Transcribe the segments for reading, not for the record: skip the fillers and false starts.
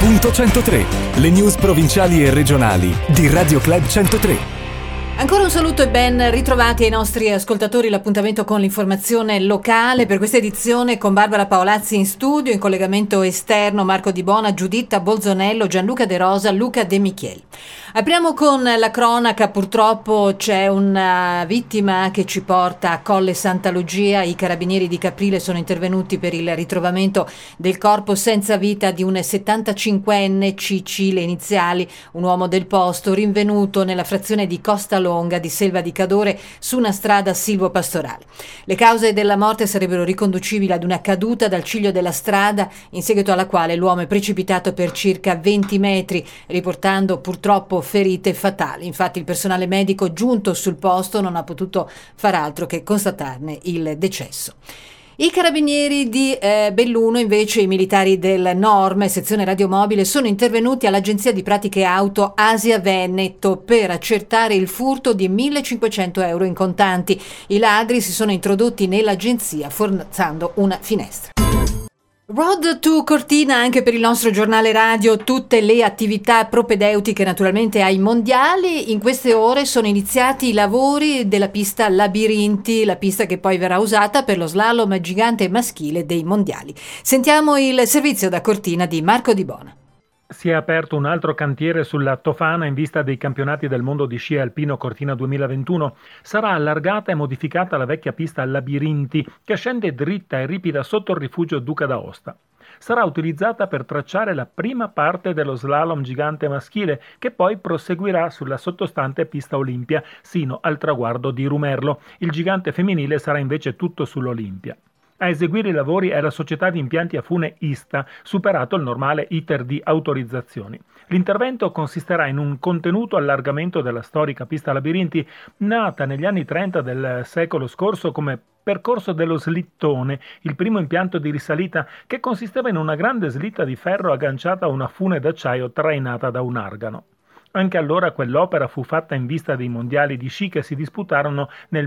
103, le news provinciali e regionali di Radio Club 103. Ancora un saluto e ben ritrovati ai nostri ascoltatori. L'appuntamento con l'informazione locale per questa edizione con Barbara Paolazzi in studio, in collegamento esterno Marco Di Bona, Giuditta Bolzonello, Gianluca De Rosa, Luca De Micheli. Apriamo con la cronaca. Purtroppo c'è una vittima che ci porta a Colle Santa Lucia. I carabinieri di Caprile sono intervenuti per il ritrovamento del corpo senza vita di un 75enne CC, le iniziali, un uomo del posto, rinvenuto nella frazione di Costa Longa di Selva di Cadore su una strada silvopastorale. Le cause della morte sarebbero riconducibili ad una caduta dal ciglio della strada, in seguito alla quale l'uomo è precipitato per circa 20 metri, riportando purtroppo ferite fatali. Infatti il personale medico giunto sul posto non ha potuto far altro che constatarne il decesso. I carabinieri di Belluno, invece, i militari del Norme, sezione radiomobile, sono intervenuti all'agenzia di pratiche auto Asia Veneto per accertare il furto di 1.500 euro in contanti. I ladri si sono introdotti nell'agenzia forzando una finestra. Road to Cortina anche per il nostro giornale radio, tutte le attività propedeutiche naturalmente ai mondiali. In queste ore sono iniziati i lavori della pista Labirinti, la pista che poi verrà usata per lo slalom gigante maschile dei mondiali. Sentiamo il servizio da Cortina di Marco Di Bona. Si è aperto un altro cantiere sulla Tofana in vista dei campionati del mondo di sci alpino Cortina 2021. Sarà allargata e modificata la vecchia pista Labirinti, che scende dritta e ripida sotto il rifugio Duca d'Aosta. Sarà utilizzata per tracciare la prima parte dello slalom gigante maschile, che poi proseguirà sulla sottostante pista Olimpia sino al traguardo di Rumerlo. Il gigante femminile sarà invece tutto sull'Olimpia. A eseguire i lavori è la società di impianti a fune Ista, superato il normale iter di autorizzazioni. L'intervento consisterà in un contenuto allargamento della storica pista Labirinti, nata negli anni 30 del secolo scorso come percorso dello slittone, il primo impianto di risalita che consisteva in una grande slitta di ferro agganciata a una fune d'acciaio trainata da un argano. Anche allora quell'opera fu fatta in vista dei mondiali di sci che si disputarono nel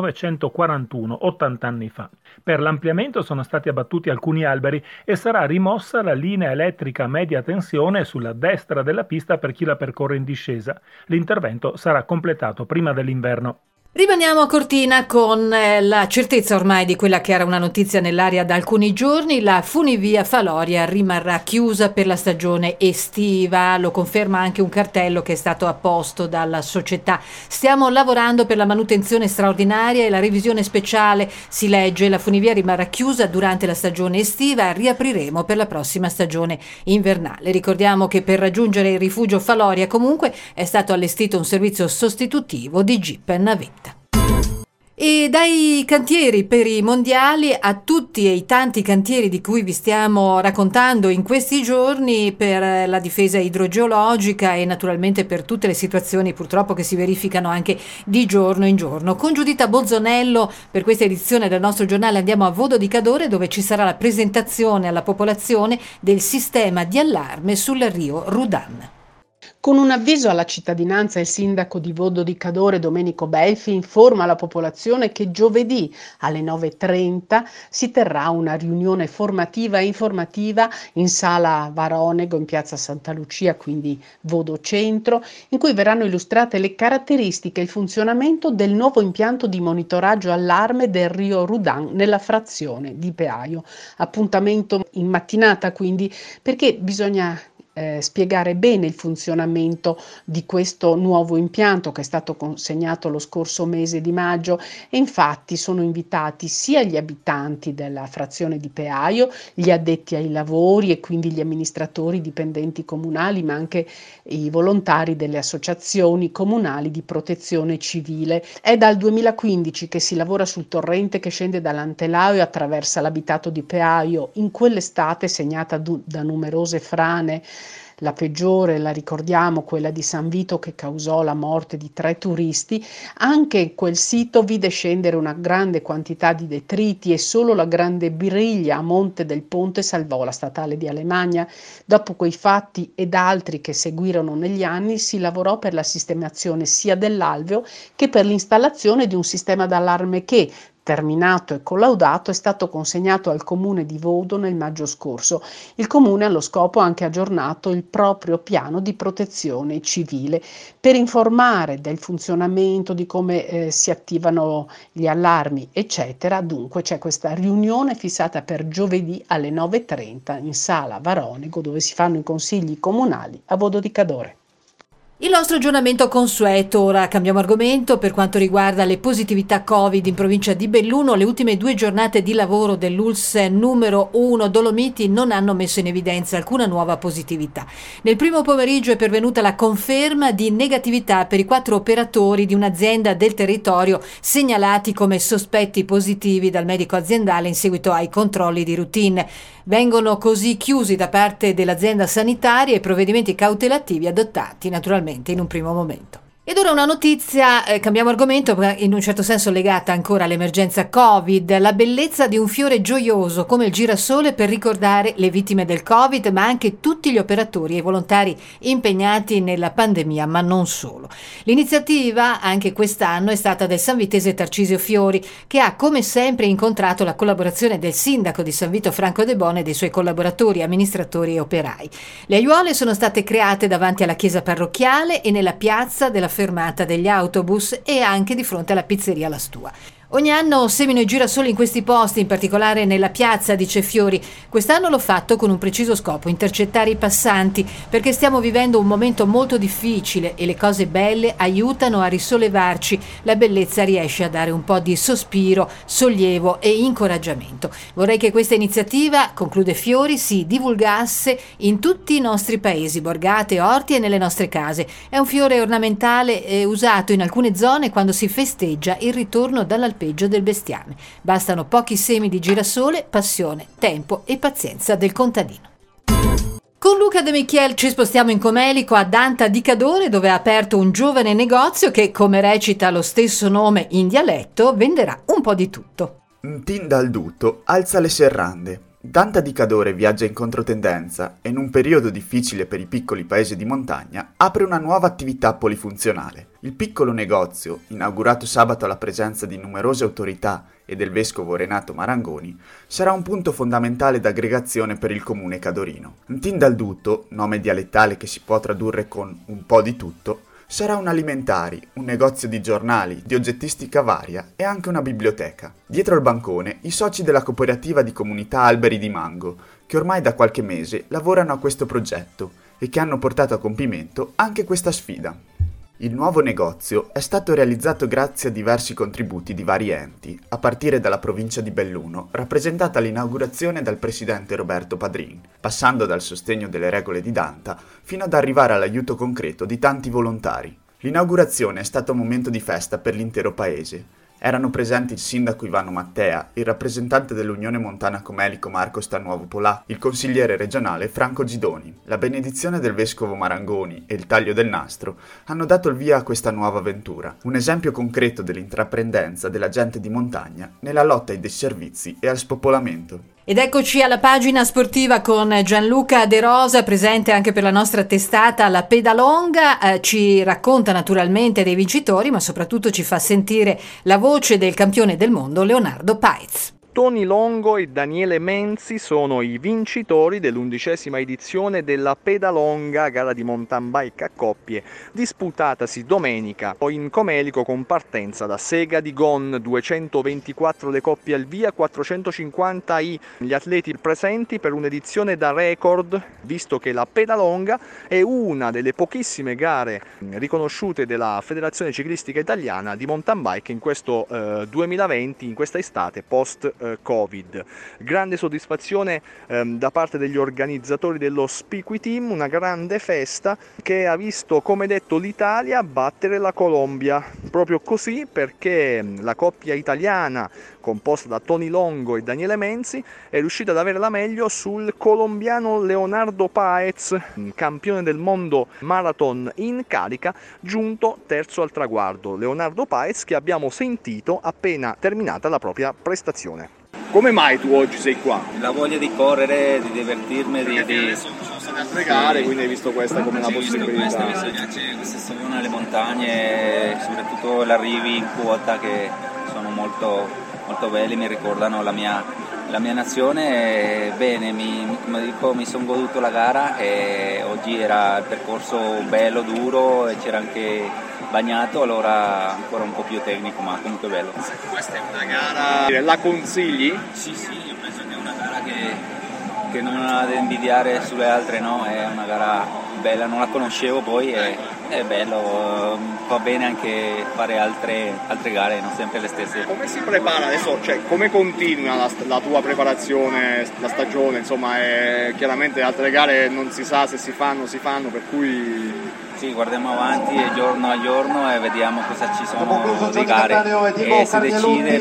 1941, 80 anni fa. Per l'ampliamento sono stati abbattuti alcuni alberi e sarà rimossa la linea elettrica a media tensione sulla destra della pista per chi la percorre in discesa. L'intervento sarà completato prima dell'inverno. Rimaniamo a Cortina con la certezza ormai di quella che era una notizia nell'aria da alcuni giorni. La funivia Faloria rimarrà chiusa per la stagione estiva, lo conferma anche un cartello che è stato apposto dalla società. Stiamo lavorando per la manutenzione straordinaria e la revisione speciale, si legge. La funivia rimarrà chiusa durante la stagione estiva, riapriremo per la prossima stagione invernale. Ricordiamo che per raggiungere il rifugio Faloria comunque è stato allestito un servizio sostitutivo di Jeep navetta. E dai cantieri per i mondiali a tutti e i tanti cantieri di cui vi stiamo raccontando in questi giorni per la difesa idrogeologica e naturalmente per tutte le situazioni purtroppo che si verificano anche di giorno in giorno. Con Giuditta Bolzonello per questa edizione del nostro giornale andiamo a Vodo di Cadore, dove ci sarà la presentazione alla popolazione del sistema di allarme sul Rio Rudan. Con un avviso alla cittadinanza, il sindaco di Vodo di Cadore, Domenico Belfi, informa la popolazione che giovedì alle 9:30 si terrà una riunione formativa e informativa in sala Varonego in piazza Santa Lucia, quindi Vodo Centro, in cui verranno illustrate le caratteristiche e il funzionamento del nuovo impianto di monitoraggio allarme del Rio Rudan nella frazione di Peaio. Appuntamento in mattinata quindi, perché bisogna spiegare bene il funzionamento di questo nuovo impianto che è stato consegnato lo scorso mese di maggio, e infatti sono invitati sia gli abitanti della frazione di Peaio, gli addetti ai lavori e quindi gli amministratori dipendenti comunali, ma anche i volontari delle associazioni comunali di protezione civile. È dal 2015 che si lavora sul torrente che scende dall'Antelao e attraversa l'abitato di Peaio. In quell'estate, segnata da numerose frane, la peggiore, la ricordiamo, quella di San Vito che causò la morte di 3 turisti, anche quel sito vide scendere una grande quantità di detriti e solo la grande briglia a monte del ponte salvò la statale di Alemagna. Dopo quei fatti ed altri che seguirono negli anni si lavorò per la sistemazione sia dell'alveo che per l'installazione di un sistema d'allarme che, terminato e collaudato, è stato consegnato al comune di Vodo nel maggio scorso. Il comune allo scopo ha anche aggiornato il proprio piano di protezione civile per informare del funzionamento, di come si attivano gli allarmi, eccetera. Dunque c'è questa riunione fissata per giovedì alle 9:30 in sala Varonego, dove si fanno i consigli comunali a Vodo di Cadore. Il nostro aggiornamento consueto, ora cambiamo argomento per quanto riguarda le positività Covid in provincia di Belluno. Le ultime 2 giornate di lavoro dell'ULSS numero 1 Dolomiti non hanno messo in evidenza alcuna nuova positività. Nel primo pomeriggio è pervenuta la conferma di negatività per i 4 operatori di un'azienda del territorio segnalati come sospetti positivi dal medico aziendale in seguito ai controlli di routine. Vengono così chiusi da parte dell'azienda sanitaria i provvedimenti cautelativi adottati naturalmente in un primo momento. Ed ora una notizia, cambiamo argomento, in un certo senso legata ancora all'emergenza Covid, la bellezza di un fiore gioioso come il girasole per ricordare le vittime del Covid, ma anche tutti gli operatori e i volontari impegnati nella pandemia, ma non solo. L'iniziativa, anche quest'anno, è stata del sanvitese Tarcisio Fiori, che ha come sempre incontrato la collaborazione del sindaco di San Vito Franco De Bona e dei suoi collaboratori, amministratori e operai. Le aiuole sono state create davanti alla chiesa parrocchiale e nella piazza della fermata degli autobus e anche di fronte alla pizzeria La Stua. Ogni anno semino i girasoli in questi posti, in particolare nella piazza, dice Fiori. Quest'anno l'ho fatto con un preciso scopo, intercettare i passanti, perché stiamo vivendo un momento molto difficile e le cose belle aiutano a risollevarci. La bellezza riesce a dare un po' di sospiro, sollievo e incoraggiamento. Vorrei che questa iniziativa, conclude Fiori, si divulgasse in tutti i nostri paesi, borgate, orti e nelle nostre case. È un fiore ornamentale usato in alcune zone quando si festeggia il ritorno dall'alpeggio del bestiame. Bastano pochi semi di girasole, passione, tempo e pazienza del contadino. Con Luca De Michiel ci spostiamo in Comelico a Danta di Cadore, dove ha aperto un giovane negozio che, come recita lo stesso nome in dialetto, venderà un po' di tutto. Tin dal duto alza le serrande. Danta di Cadore viaggia in controtendenza e in un periodo difficile per i piccoli paesi di montagna apre una nuova attività polifunzionale. Il piccolo negozio, inaugurato sabato alla presenza di numerose autorità e del vescovo Renato Marangoni, sarà un punto fondamentale d'aggregazione per il comune cadorino. Ntin dal Duto, nome dialettale che si può tradurre con un po' di tutto, sarà un alimentari, un negozio di giornali, di oggettistica varia e anche una biblioteca. Dietro al bancone i soci della cooperativa di comunità Alberi di Mango, che ormai da qualche mese lavorano a questo progetto e che hanno portato a compimento anche questa sfida. Il nuovo negozio è stato realizzato grazie a diversi contributi di vari enti, a partire dalla provincia di Belluno, rappresentata all'inaugurazione dal presidente Roberto Padrin, passando dal sostegno delle regole di Danta fino ad arrivare all'aiuto concreto di tanti volontari. L'inaugurazione è stato un momento di festa per l'intero paese. Erano presenti il sindaco Ivano Mattea, il rappresentante dell'Unione Montana Comelico Marco Stanuovo Polà, il consigliere regionale Franco Gidoni. La benedizione del vescovo Marangoni e il taglio del nastro hanno dato il via a questa nuova avventura, un esempio concreto dell'intraprendenza della gente di montagna nella lotta ai disservizi e al spopolamento. Ed eccoci alla pagina sportiva con Gianluca De Rosa, presente anche per la nostra testata La Pedalonga. Ci racconta naturalmente dei vincitori, ma soprattutto ci fa sentire la voce del campione del mondo Leonardo Paez. Tony Longo e Daniele Menzi sono i vincitori dell'11ª edizione della Pedalonga, gara di mountain bike a coppie, disputatasi domenica in Comelico con partenza da Sega di Gon, 224 le coppie al via, 450 gli atleti presenti per un'edizione da record, visto che la Pedalonga è una delle pochissime gare riconosciute della Federazione Ciclistica Italiana di mountain bike in questo 2020, in questa estate post Covid. Grande soddisfazione da parte degli organizzatori dello Spiqui Team, una grande festa che ha visto, come detto, l'Italia battere la Colombia, proprio così, perché la coppia italiana composta da Tony Longo e Daniele Menzi, è riuscita ad avere la meglio sul colombiano Leonardo Paez, campione del mondo marathon in carica, giunto terzo al traguardo. Leonardo Paez che abbiamo sentito appena terminata la propria prestazione. Come mai tu oggi sei qua? La voglia di correre, di divertirmi, Adesso sono state altre gare, quindi hai visto questa come una possibilità. Queste sono le montagne, soprattutto gli arrivi in quota che sono molto, molto belli, mi ricordano la mia nazione. Bene, mi sono goduto la gara e oggi era il percorso bello, duro e c'era anche bagnato, allora ancora un po' più tecnico, ma comunque bello. Questa è una gara, la consigli? Sì, io penso che è una gara che non ha da invidiare sulle altre, no? È una gara bella, non la conoscevo, poi è bello, va bene anche fare altre gare, non sempre le stesse. Come si prepara adesso, cioè come continua la tua preparazione, la stagione, insomma, chiaramente altre gare non si sa se si fanno, per cui... Sì, guardiamo avanti giorno a giorno e vediamo cosa ci sono di gare e si decide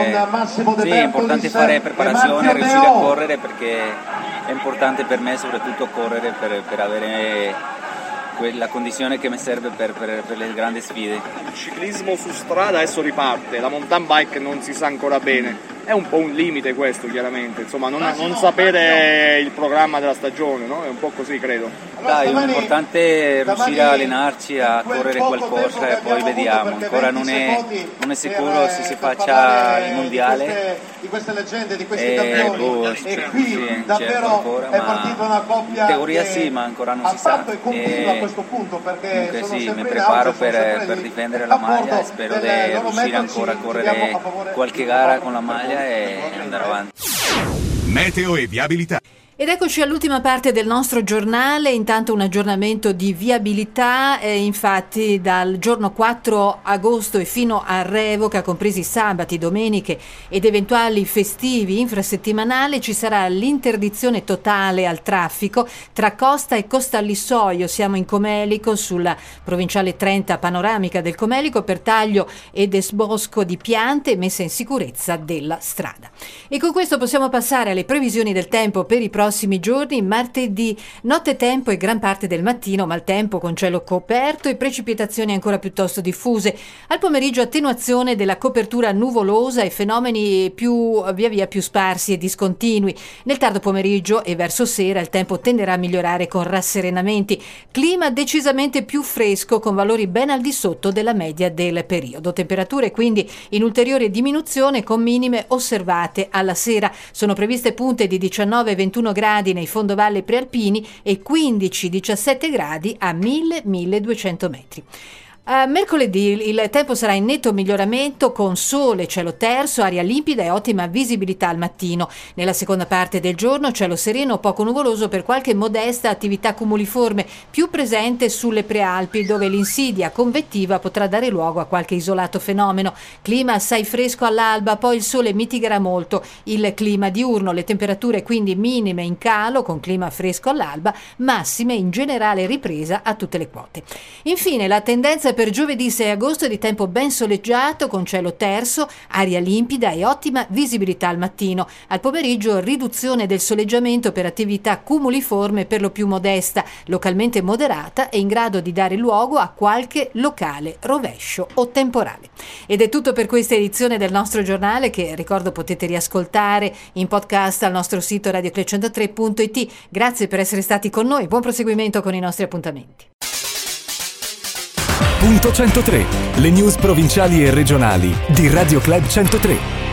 sì, è importante fare preparazione, riuscire a correre perché è importante per me soprattutto correre per avere quella condizione che mi serve per le grandi sfide. Il ciclismo su strada adesso riparte, la mountain bike non si sa ancora bene. È un po' un limite questo, chiaramente, insomma, non sapere il programma della stagione, no? È un po' così, credo. Dai, è importante riuscire a allenarci, a correre qualcosa e poi vediamo. Ancora non è sicuro se si faccia il mondiale. Di queste leggende, di questi campioni. E qui davvero ancora, è partita una coppia in teoria sì, ma ancora non si sa. E continua a questo punto perché comunque sì, mi preparo per difendere la maglia e spero di riuscire ancora a correre qualche gara con la maglia e andare avanti. Meteo e viabilità. Ed eccoci all'ultima parte del nostro giornale, intanto un aggiornamento di viabilità, infatti dal giorno 4 agosto e fino a revoca, compresi sabati, domeniche ed eventuali festivi infrasettimanali, ci sarà l'interdizione totale al traffico tra Costa e Costallissoio. Siamo in Comelico, sulla provinciale 30 panoramica del Comelico, per taglio ed esbosco di piante e messa in sicurezza della strada. E con questo possiamo passare alle previsioni del tempo per i prossimi giorni. Martedì notte tempo e gran parte del mattino maltempo con cielo coperto e precipitazioni ancora piuttosto diffuse. Al pomeriggio attenuazione della copertura nuvolosa e fenomeni via via più sparsi e discontinui. Nel tardo pomeriggio e verso sera il tempo tenderà a migliorare con rasserenamenti. Clima decisamente più fresco con valori ben al di sotto della media del periodo. Temperature quindi in ulteriore diminuzione con minime osservate alla sera. Sono previste punte di 19-21 gradi nei fondovalle prealpini e 15-17 gradi a 1000-1200 metri. Mercoledì il tempo sarà in netto miglioramento con sole, cielo terso, aria limpida e ottima visibilità al mattino. Nella seconda parte del giorno cielo sereno, poco nuvoloso per qualche modesta attività cumuliforme più presente sulle prealpi, dove l'insidia convettiva potrà dare luogo a qualche isolato fenomeno. Clima assai fresco all'alba, poi il sole mitigherà molto il clima diurno, le temperature quindi minime in calo con clima fresco all'alba, massime in generale ripresa a tutte le quote. Infine la tendenza per giovedì 6 agosto è di tempo ben soleggiato con cielo terso, aria limpida e ottima visibilità al mattino. Al pomeriggio riduzione del soleggiamento per attività cumuliforme per lo più modesta, localmente moderata e in grado di dare luogo a qualche locale rovescio o temporale. Ed è tutto per questa edizione del nostro giornale, che ricordo potete riascoltare in podcast al nostro sito radioclub103.it. Grazie per essere stati con noi, buon proseguimento con i nostri appuntamenti. Punto 103, le news provinciali e regionali di Radio Club 103.